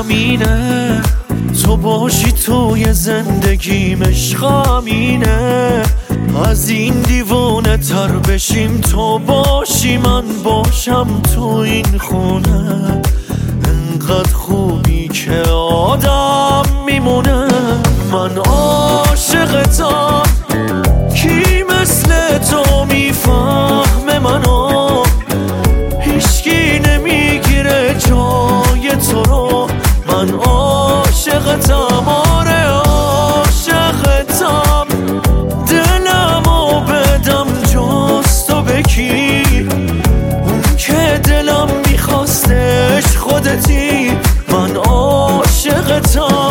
همینه، تو باشی توی زندگیم عشقم اینه. از این دیوانه تر بشیم، تو باشی من باشم تو این خونه. انقدر خوبی که آدم میمونه. من عاشقتم، کی مثل تو میفهمه منو؟ هیچکی نمیگیره جای تو رو. من عاشقتم، آره عاشقتم. دلمو بدم جز تو بکی، اون که دلم میخواستش خودتی. من عاشقتم.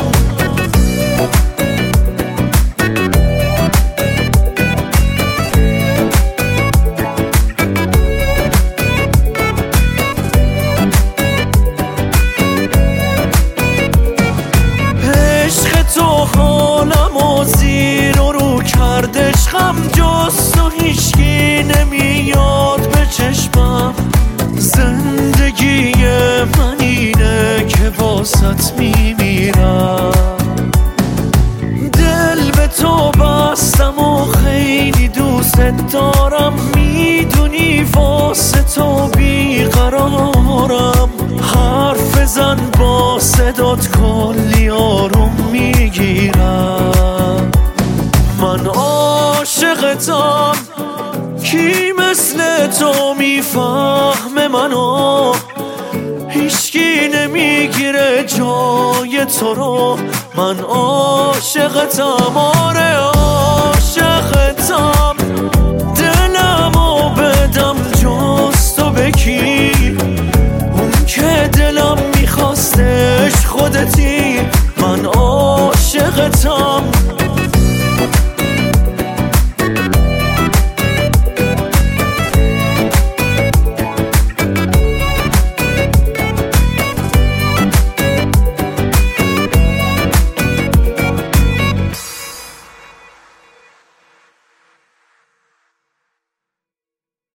حالمو زیر و رو کرد عشقم، جز تو هیچکی نمیاد به چشمم. زندگی من اینه که واسط میمیرم. دل به تو بستم و خیلی دوست دارم. میدونی واسه تو بیقرارم. حرف بزن با صدات کلی آروم میگیرم. من عاشقتم، کی مثل تو میفهمه منو؟ هیچکی نمیگیره جای تو رو. من عاشقتم، آره عاشقتم. دلمو بدم جز تو بکی، اون که دلم میخواستش خودتی. من عاشقتم.